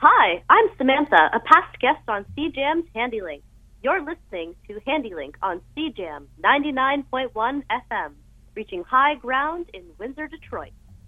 Hi, I'm Samantha, a past guest on CJAM's HandyLink. You're listening to HandyLink on CJAM 99.1 FM, reaching high ground in Windsor, Detroit.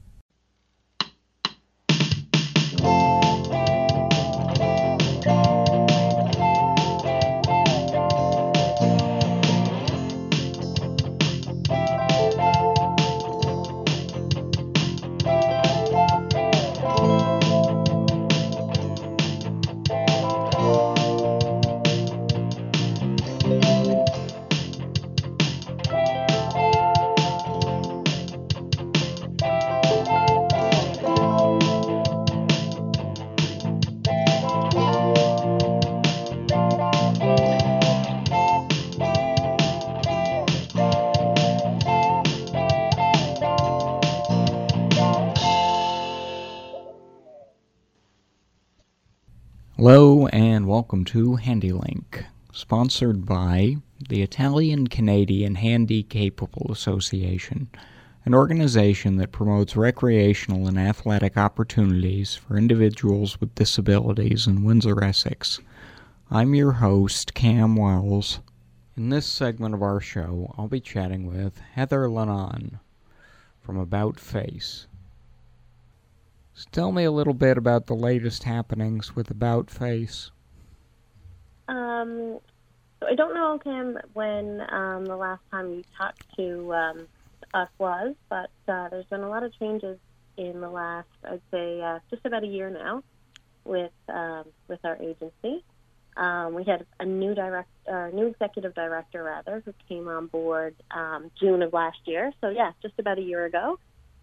Hello and welcome to HandyLink, sponsored by the Italian-Canadian Handy-Capable Association, an organization that promotes recreational and athletic opportunities for individuals with disabilities in Windsor, Essex. I'm your host, Cam Wells. In this segment of our show, I'll be chatting with Heather Lannon from About Face. So tell me a little bit about the latest happenings with About Face. So I don't know, Cam, when the last time you talked to us was, but there's been a lot of changes in the last, I'd say, just about a year now with our agency. We had a new executive director, who came on board June of last year. So, yeah, just about a year ago.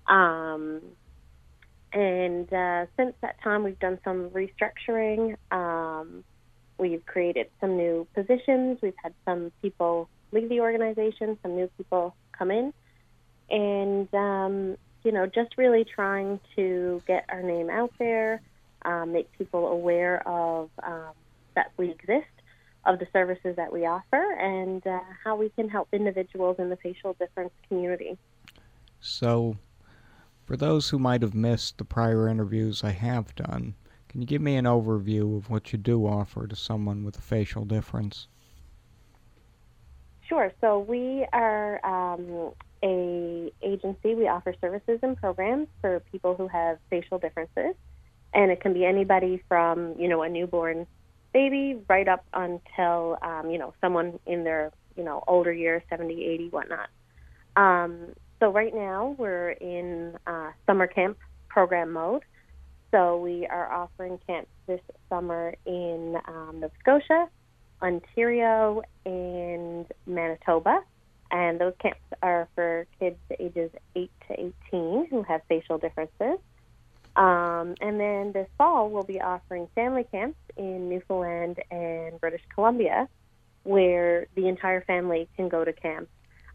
And since that time, we've done some restructuring. We've created some new positions. We've had some people leave the organization, some new people come in. And, just really trying to get our name out there, make people aware of that we exist, of the services that we offer, and how we can help individuals in the facial difference community. So, for those who might have missed the prior interviews I have done, can you give me an overview of what you do offer to someone with a facial difference? Sure. So we are a agency. We offer services and programs for people who have facial differences, and it can be anybody from, a newborn baby right up until, someone in their, older years, 70, 80, whatnot. So right now we're in summer camp program mode. So we are offering camps this summer in Nova Scotia, Ontario, and Manitoba. And those camps are for kids ages 8 to 18 who have facial differences. And then this fall we'll be offering family camps in Newfoundland and British Columbia, where the entire family can go to camp,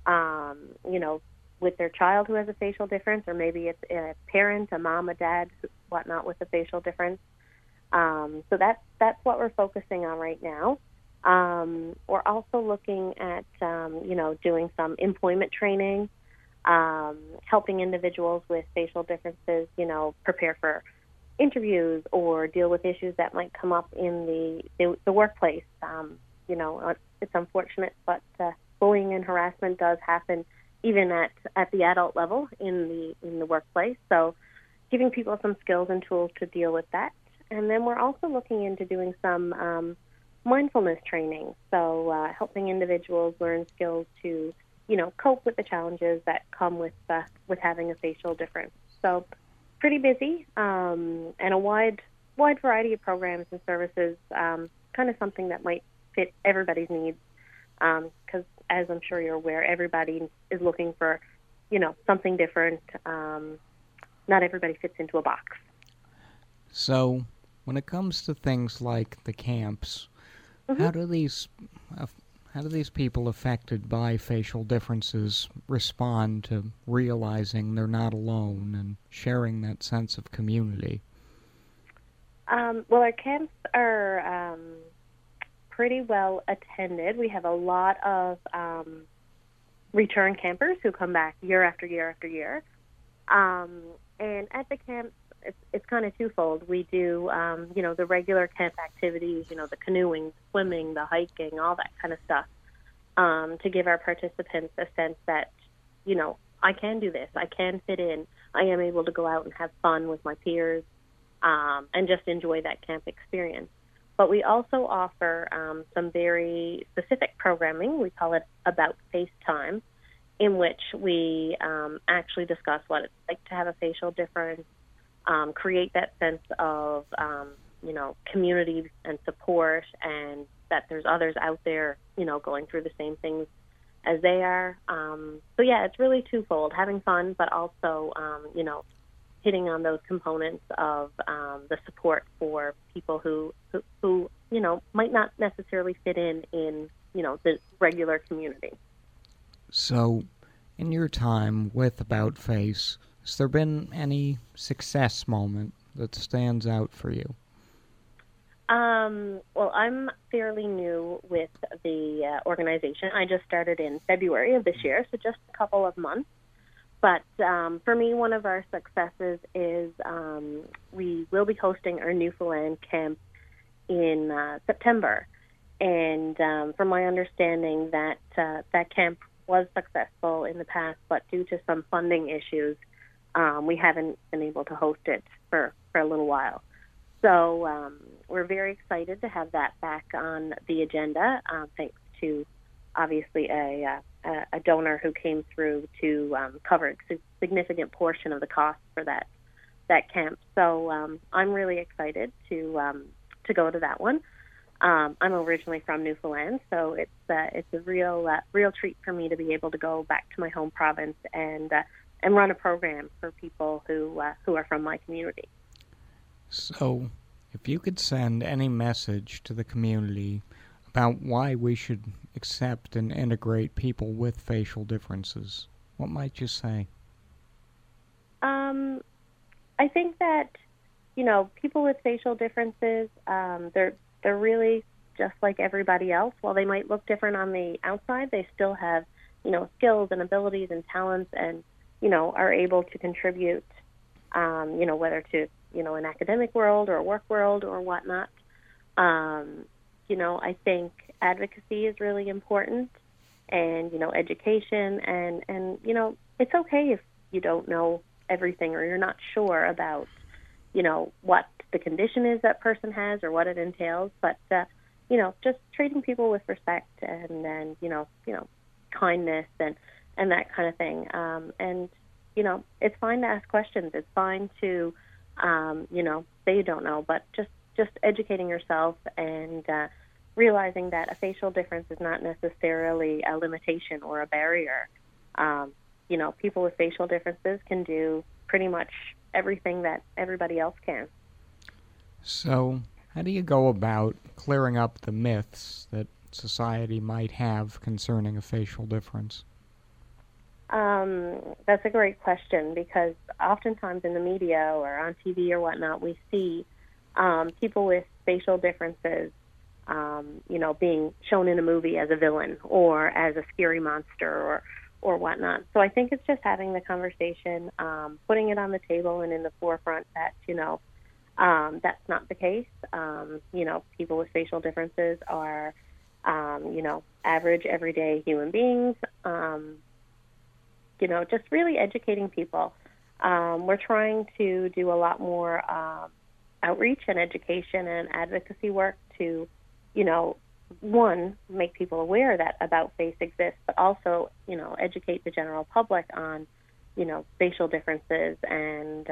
with their child who has a facial difference, or maybe it's a parent, a mom, a dad, whatnot, with a facial difference. So that's what we're focusing on right now. We're also looking at, doing some employment training, helping individuals with facial differences, prepare for interviews or deal with issues that might come up in the workplace. It's unfortunate, but bullying and harassment does happen even at the adult level in the workplace. So giving people some skills and tools to deal with that. And then we're also looking into doing some mindfulness training. So helping individuals learn skills to, cope with the challenges that come with having a facial difference. So pretty busy, and a wide variety of programs and services, kind of something that might fit everybody's needs. Because as I'm sure you're aware, everybody is looking for, something different. Not everybody fits into a box. So, when it comes to things like the camps, mm-hmm. how do these people affected by facial differences respond to realizing they're not alone and sharing that sense of community? Well, our camps are pretty well attended. We have a lot of return campers who come back year after year after year. And at the camps, it's kind of twofold. We do, the regular camp activities, the canoeing, swimming, the hiking, all that kind of stuff, to give our participants a sense that, I can do this. I can fit in. I am able to go out and have fun with my peers, and just enjoy that camp experience. But we also offer some very specific programming. We call it About Face Time, in which we actually discuss what it's like to have a facial difference, create that sense of, community and support, and that there's others out there, going through the same things as they are. So yeah, it's really twofold, having fun, but also, hitting on those components of the support for people who might not necessarily fit in the regular community. So, in your time with About Face, has there been any success moment that stands out for you? Well, I'm fairly new with the organization. I just started in February of this year, so just a couple of months. But for me, one of our successes is we will be hosting our Newfoundland camp in September. And from my understanding, that camp was successful in the past, but due to some funding issues, we haven't been able to host it for a little while. So we're very excited to have that back on the agenda, thanks to obviously a donor who came through to cover a significant portion of the cost for that camp. So I'm really excited to go to that one. I'm originally from Newfoundland, so it's a real treat for me to be able to go back to my home province and run a program for people who are from my community. So, if you could send any message to the community about why we should accept and integrate people with facial differences, what might you say? I think that, people with facial differences, they're really just like everybody else. While they might look different on the outside, they still have, skills and abilities and talents and, are able to contribute, whether to, an academic world or a work world or whatnot. I think advocacy is really important, and, education, and it's okay if you don't know everything or you're not sure about, what the condition is that person has or what it entails, but, just treating people with respect and kindness and that kind of thing. And, it's fine to ask questions. It's fine to, say you don't know, but just educating yourself and realizing that a facial difference is not necessarily a limitation or a barrier. People with facial differences can do pretty much everything that everybody else can. So, how do you go about clearing up the myths that society might have concerning a facial difference? That's a great question, because oftentimes in the media or on TV or whatnot, we see people with facial differences, being shown in a movie as a villain or as a scary monster or whatnot. So I think it's just having the conversation, putting it on the table and in the forefront that, that's not the case. People with facial differences are, average, everyday human beings. Just really educating people. We're trying to do a lot more outreach and education and advocacy work to, one, make people aware that About Face exists, but also, educate the general public on, facial differences and,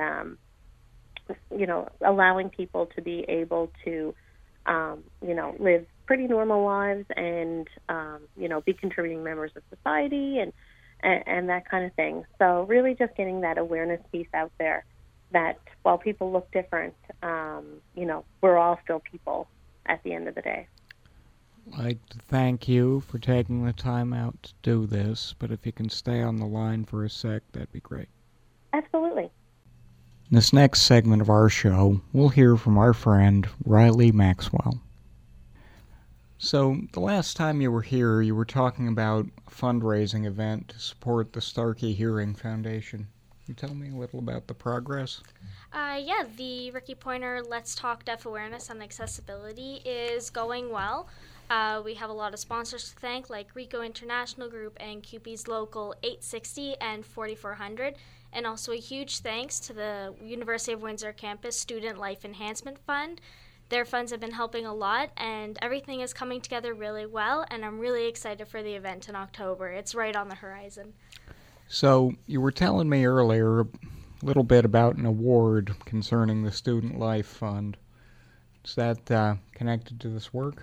allowing people to be able to, live pretty normal lives and, be contributing members of society and that kind of thing. So really just getting that awareness piece out there that while people look different, we're all still people at the end of the day. I'd like to thank you for taking the time out to do this, but if you can stay on the line for a sec, that'd be great. Absolutely. In this next segment of our show, we'll hear from our friend Riley Maxwell. So, the last time you were here, you were talking about a fundraising event to support the Starkey Hearing Foundation. you tell me a little about the progress? The Ricky Poynter Let's Talk Deaf Awareness and Accessibility is going well. We have a lot of sponsors to thank, like Rico International Group and CUPE's Local 860 and 4400. And also a huge thanks to the University of Windsor Campus Student Life Enhancement Fund. Their funds have been helping a lot, and everything is coming together really well, and I'm really excited for the event in October. It's right on the horizon. So, you were telling me earlier a little bit about an award concerning the Student Life Fund. Is that connected to this work?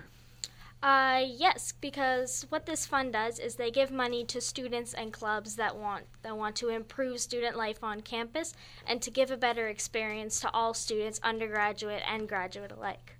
Yes, because what this fund does is they give money to students and clubs that want to improve student life on campus and to give a better experience to all students, undergraduate and graduate alike.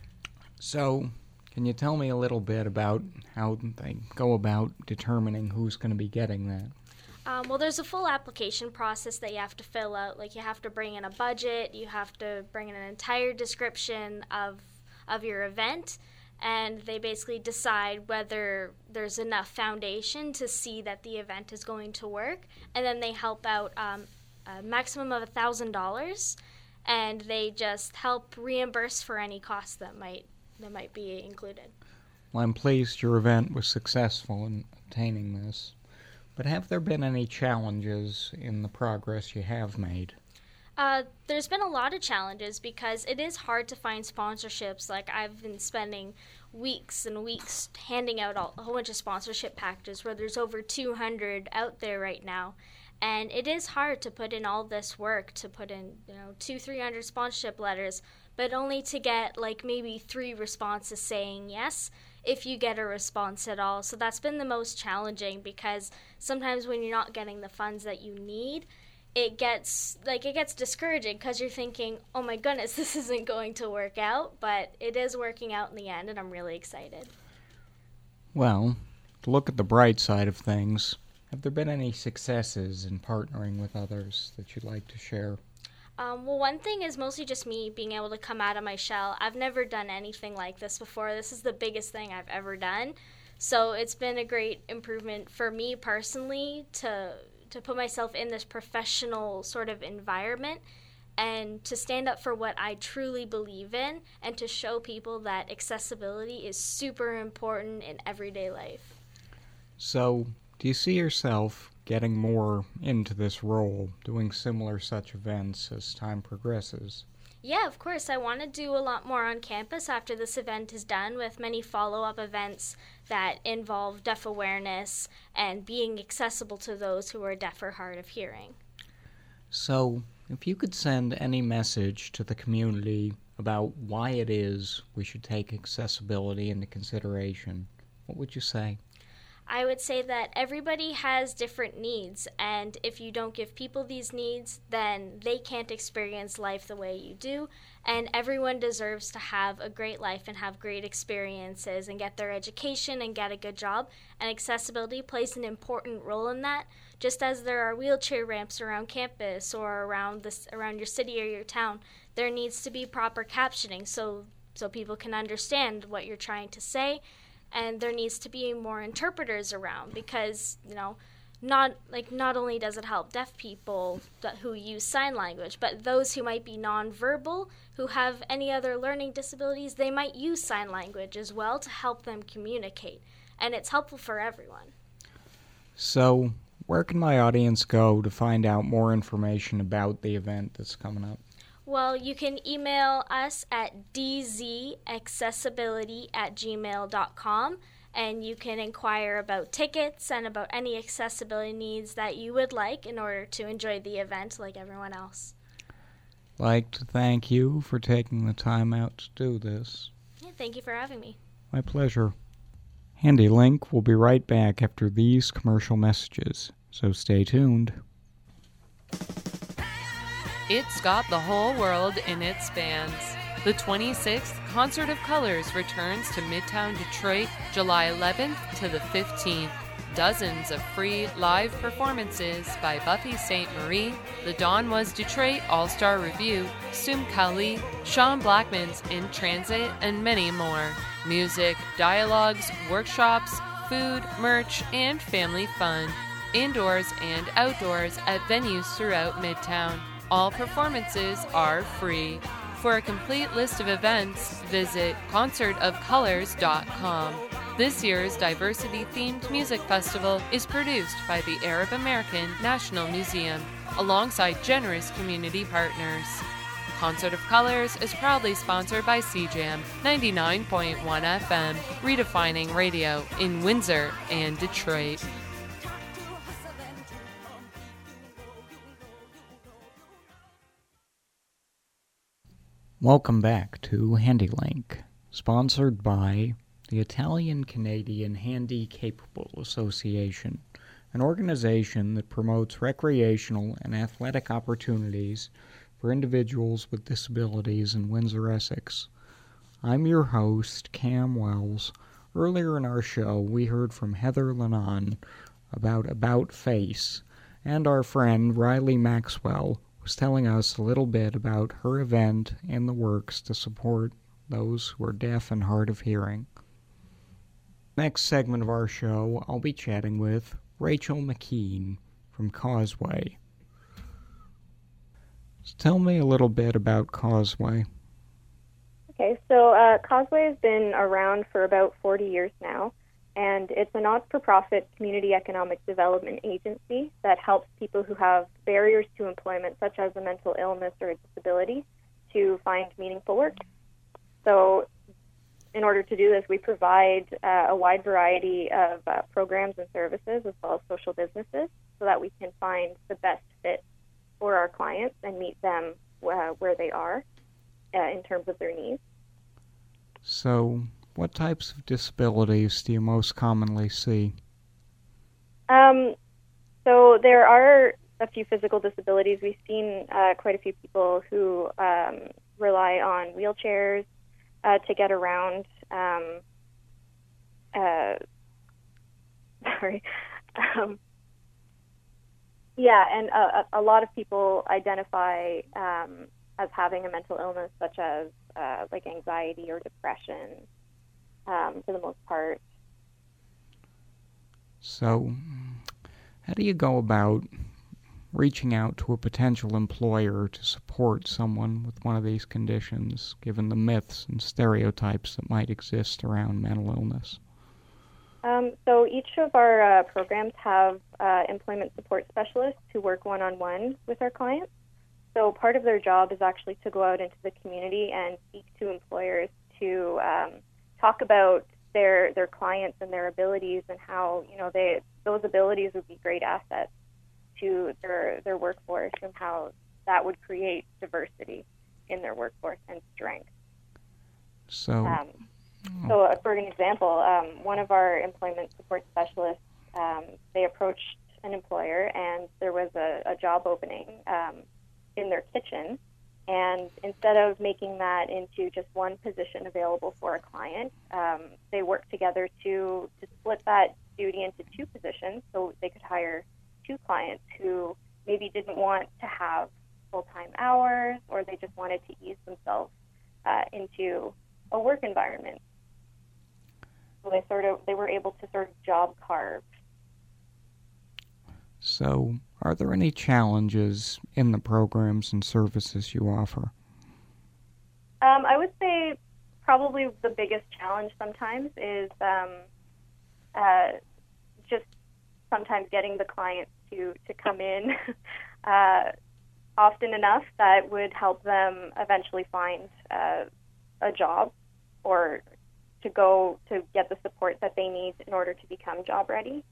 So, can you tell me a little bit about how they go about determining who's going to be getting that? Well, there's a full application process that you have to fill out. Like, you have to bring in a budget, you have to bring in an entire description of your event, and they basically decide whether there's enough foundation to see that the event is going to work, and then they help out a maximum of $1,000, and they just help reimburse for any costs that might be included. Well, I'm pleased your event was successful in obtaining this. But have there been any challenges in the progress you have made? There's been a lot of challenges because it is hard to find sponsorships. Like, I've been spending weeks and weeks handing out a whole bunch of sponsorship packages where there's over 200 out there right now. And it is hard to put in all this work, to put in 200-300 sponsorship letters, but only to get like maybe 3 responses saying yes, if you get a response at all. So that's been the most challenging, because sometimes when you're not getting the funds that you need, it gets discouraging, because you're thinking, oh my goodness, this isn't going to work out, but it is working out in the end, and I'm really excited. Well, to look at the bright side of things, have there been any successes in partnering with others that you'd like to share? Well, one thing is mostly just me being able to come out of my shell. I've never done anything like this before. This is the biggest thing I've ever done. So it's been a great improvement for me personally to put myself in this professional sort of environment and to stand up for what I truly believe in, and to show people that accessibility is super important in everyday life. So, do you see yourself getting more into this role, doing similar such events as time progresses? Yeah, of course. I want to do a lot more on campus after this event is done, with many follow-up events that involve deaf awareness and being accessible to those who are deaf or hard of hearing. So, if you could send any message to the community about why it is we should take accessibility into consideration, what would you say? I would say that everybody has different needs, and if you don't give people these needs, then they can't experience life the way you do, and everyone deserves to have a great life and have great experiences and get their education and get a good job, and accessibility plays an important role in that, just as there are wheelchair ramps around campus or around your city or your town. There needs to be proper captioning so people can understand what you're trying to say. And there needs to be more interpreters around, because, not only does it help deaf people who use sign language, but those who might be nonverbal, who have any other learning disabilities, they might use sign language as well to help them communicate. And it's helpful for everyone. So, where can my audience go to find out more information about the event that's coming up? Well, you can email us at dzaccessibility@gmail.com, and you can inquire about tickets and about any accessibility needs that you would like in order to enjoy the event like everyone else. I'd like to thank you for taking the time out to do this. Yeah, thank you for having me. My pleasure. HandyLink will be right back after these commercial messages, so stay tuned. It's got the whole world in its bands. The 26th Concert of Colors returns to Midtown Detroit July 11th to the 15th. Dozens of free live performances by Buffy St. Marie, the Dawn Was Detroit All-Star Review, Sum Kali, Sean Blackman's In Transit, and many more. Music, dialogues, workshops, food, merch, and family fun. indoors and outdoors at venues throughout Midtown. All performances are free. For a complete list of events, visit concertofcolors.com. This year's diversity-themed music festival is produced by the Arab American National Museum, alongside generous community partners. Concert of Colors is proudly sponsored by CJAM 99.1 FM, redefining radio in Windsor and Detroit. Welcome back to HandyLink, sponsored by the Italian-Canadian Handy-Capable Association, an organization that promotes recreational and athletic opportunities for individuals with disabilities in Windsor, Essex. I'm your host, Cam Wells. Earlier in our show, we heard from Heather Lennon about Face, and our friend Riley Maxwell was telling us a little bit about her event and the works to support those who are deaf and hard of hearing. Next segment of our show, I'll be chatting with Rachel McKean from Causeway. So tell me a little bit about Causeway. Okay, so Causeway has been around for about 40 years now, and it's a not-for-profit community economic development agency that helps people who have barriers to employment, such as a mental illness or a disability, to find meaningful work. So in order to do this, we provide a wide variety of programs and services, as well as social businesses, so that we can find the best fit for our clients and meet them where they are in terms of their needs. So what types of disabilities do you most commonly see? So there are a few physical disabilities. We've seen quite a few people who rely on wheelchairs to get around. And a lot of people identify as having a mental illness, such as like anxiety or depression, for the most part. So, how do you go about reaching out to a potential employer to support someone with one of these conditions, given the myths and stereotypes that might exist around mental illness? So each of our programs have employment support specialists who work one-on-one with our clients. So part of their job is actually to go out into the community and speak to employers to talk about their clients and their abilities, and how those abilities would be great assets to their workforce, and how that would create diversity in their workforce and strength. So for an example, one of our employment support specialists, they approached an employer, and there was a job opening in their kitchen. And instead of making that into just one position available for a client, they worked together to split that duty into two positions, so they could hire two clients who maybe didn't want to have full-time hours, or they just wanted to ease themselves into a work environment. So they were able to sort of job carve. So, are there any challenges in the programs and services you offer? I would say probably the biggest challenge sometimes is just sometimes getting the clients to come in often enough that would help them eventually find a job, or to go to get the support that they need in order to become job ready.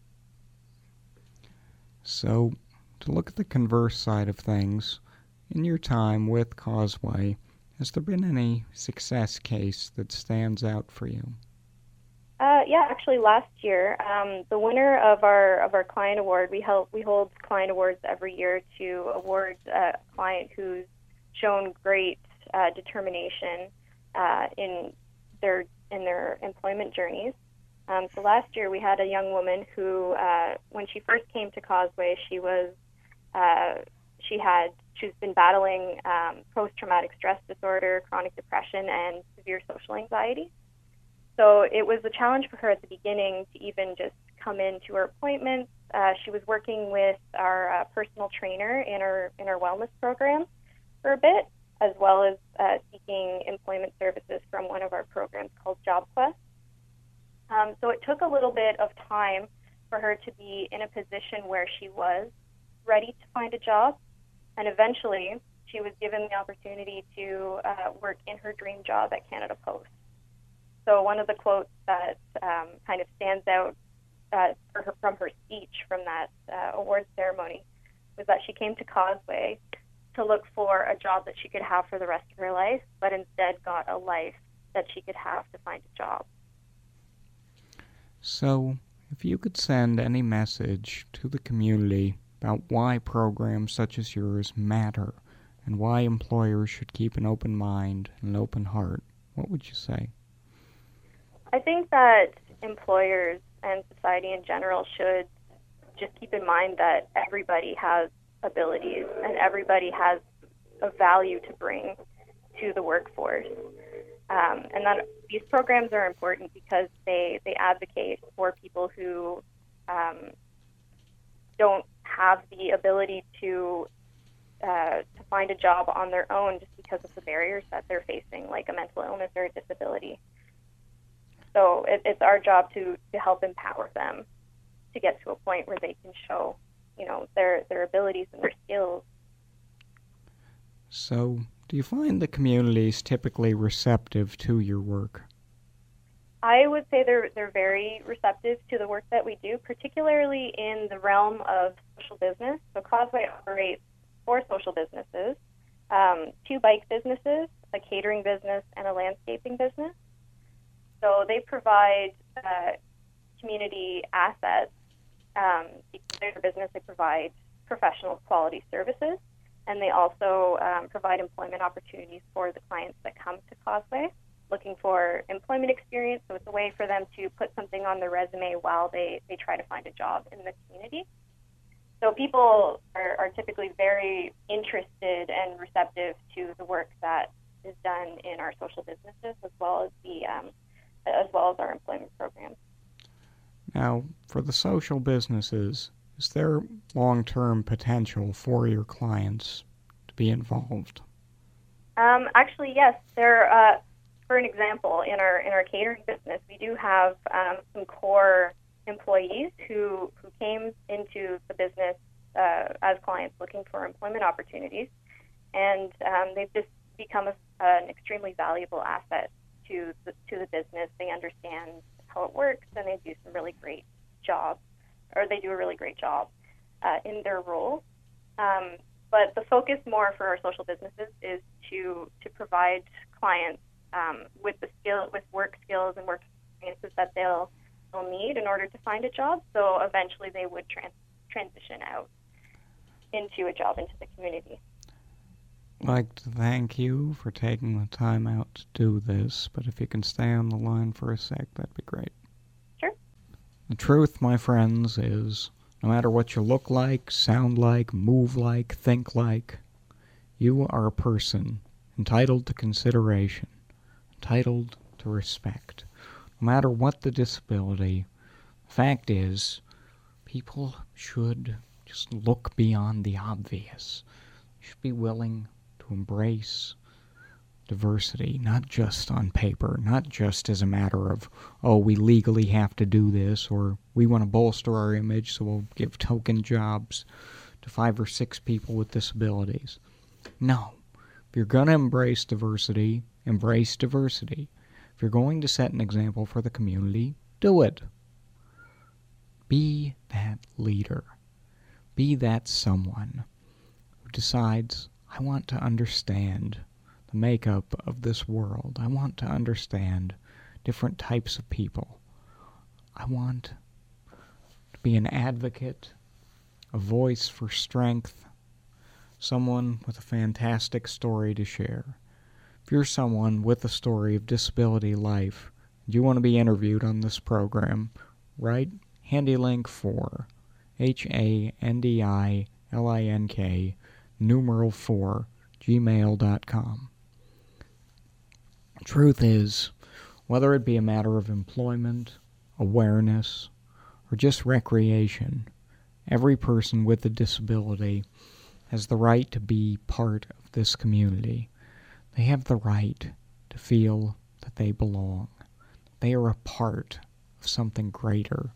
So, to look at the converse side of things, in your time with Causeway, has there been any success case that stands out for you? Yeah, actually last year, the winner of our client award, we hold client awards every year to award a client who's shown great determination in their employment journeys. So last year we had a young woman who, when she first came to Causeway, she's been battling post-traumatic stress disorder, chronic depression, and severe social anxiety. So it was a challenge for her at the beginning to even just come in to her appointments. She was working with our personal trainer in our wellness program for a bit, as well as seeking employment services from one of our programs called JobQuest. So it took a little bit of time for her to be in a position where she was ready to find a job, and eventually she was given the opportunity to work in her dream job at Canada Post. So one of the quotes that kind of stands out from her speech from that awards ceremony was that she came to Causeway to look for a job that she could have for the rest of her life, but instead got a life that she could have to find a job. So, if you could send any message to the community about why programs such as yours matter and why employers should keep an open mind and an open heart, what would you say? I think that employers and society in general should just keep in mind that everybody has abilities and everybody has a value to bring to the workforce. And that these programs are important because they advocate for people who don't have the ability to find a job on their own just because of the barriers that they're facing, like a mental illness or a disability. So it's our job to help empower them to get to a point where they can show, their abilities and their skills. So, do you find the communities typically receptive to your work? I would say they're very receptive to the work that we do, particularly in the realm of social business. So Causeway operates 4 social businesses, 2 bike businesses, a catering business, and a landscaping business. So they provide community assets. Because they're a business, they provide professional quality services, and they also provide employment opportunities for the clients that come to Causeway looking for employment experience. So it's a way for them to put something on their resume while they try to find a job in the community. So people are typically very interested and receptive to the work that is done in our social businesses as well as our employment programs. Now, for the social businesses, is there long-term potential for your clients to be involved? Actually, yes. For an example, in our catering business, we do have some core employees who came into the business as clients looking for employment opportunities, and they've just become an extremely valuable asset to the business. They understand how it works, and they do some really great jobs, or they do a really great job in their role. But the focus more for our social businesses is to provide clients with work skills and work experiences that they'll need in order to find a job. So eventually they would transition out into a job into the community. I'd like to thank you for taking the time out to do this, but if you can stay on the line for a sec, that'd be great. Sure. The truth, my friends, is no matter what you look like, sound like, move like, think like, you are a person entitled to consideration, entitled to respect. No matter what the disability, the fact is, people should just look beyond the obvious. You should be willing to embrace diversity, not just on paper, not just as a matter of, oh, we legally have to do this, or we want to bolster our image, so we'll give token jobs to 5 or 6 people with disabilities. No. If you're going to embrace diversity, embrace diversity. If you're going to set an example for the community, do it. Be that leader. Be that someone who decides, I want to understand the makeup of this world. I want to understand different types of people. I want to be an advocate, a voice for strength, someone with a fantastic story to share. If you're someone with a story of disability life, and you want to be interviewed on this program, write HandyLink4, HANDILINK, numeral 4, gmail.com. Truth is, whether it be a matter of employment, awareness, or just recreation, every person with a disability has the right to be part of this community. They have the right to feel that they belong. They are a part of something greater.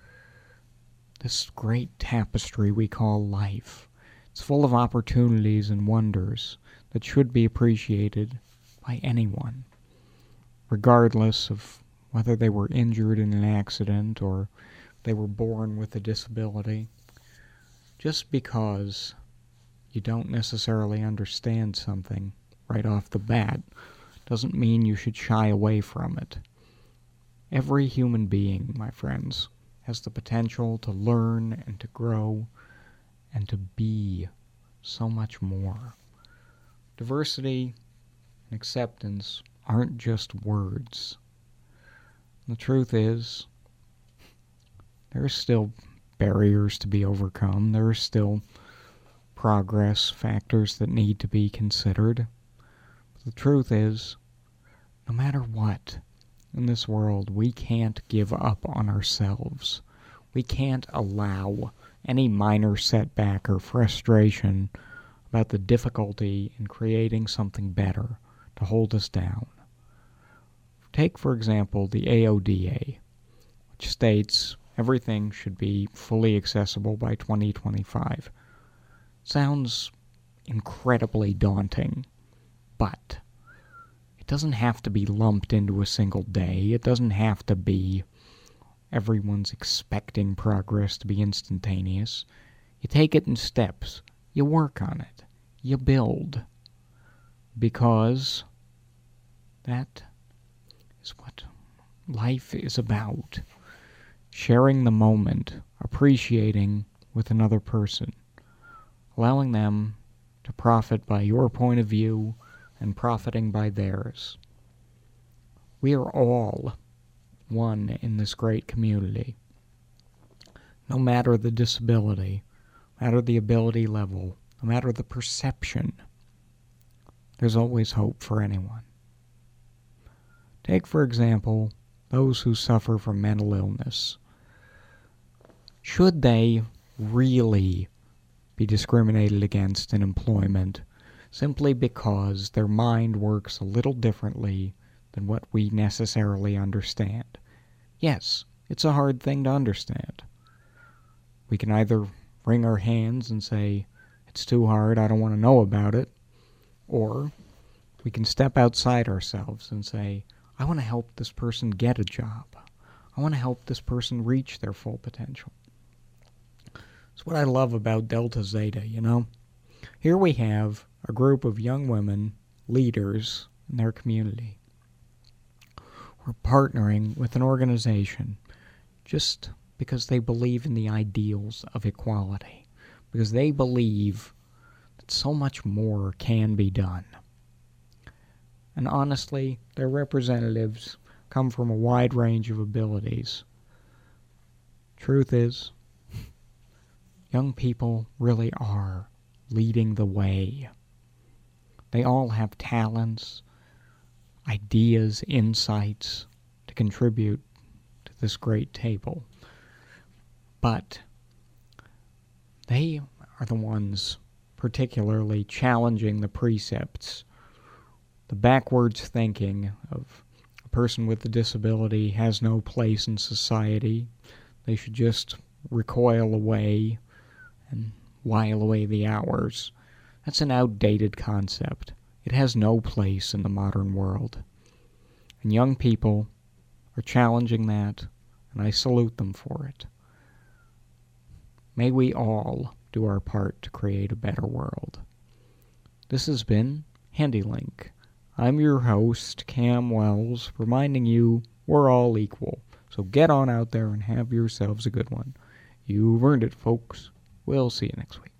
This great tapestry we call life. It's full of opportunities and wonders that should be appreciated by anyone, regardless of whether they were injured in an accident or they were born with a disability. Just because you don't necessarily understand something right off the bat doesn't mean you should shy away from it. Every human being, my friends, has the potential to learn and to grow and to be so much more. Diversity and acceptance aren't just words. The truth is, there are still barriers to be overcome. There are still progress factors that need to be considered. But the truth is, no matter what in this world, we can't give up on ourselves. We can't allow any minor setback or frustration about the difficulty in creating something better to hold us down. Take, for example, the AODA, which states everything should be fully accessible by 2025. Sounds incredibly daunting, but it doesn't have to be lumped into a single day. It doesn't have to be everyone's expecting progress to be instantaneous. You take it in steps. You work on it. You build. Because that is what life is about. Sharing the moment, appreciating with another person, allowing them to profit by your point of view and profiting by theirs. We are all one in this great community. No matter the disability, no matter the ability level, no matter the perception, there's always hope for anyone. Take, for example, those who suffer from mental illness. Should they really be discriminated against in employment simply because their mind works a little differently than what we necessarily understand? Yes, it's a hard thing to understand. We can either wring our hands and say, it's too hard, I don't want to know about it, or we can step outside ourselves and say, I want to help this person get a job. I want to help this person reach their full potential. It's what I love about Delta Zeta, you know? Here we have a group of young women, leaders in their community. We're partnering with an organization just because they believe in the ideals of equality, because they believe that so much more can be done. And honestly, their representatives come from a wide range of abilities. Truth is, young people really are leading the way. They all have talents, ideas, insights to contribute to this great table. But they are the ones particularly challenging the precepts, the backwards thinking of a person with a disability has no place in society. They should just recoil away and while away the hours. That's an outdated concept. It has no place in the modern world. And young people are challenging that, and I salute them for it. May we all do our part to create a better world. This has been HandyLink. I'm your host, Cam Wells, reminding you we're all equal. So get on out there and have yourselves a good one. You've earned it, folks. We'll see you next week.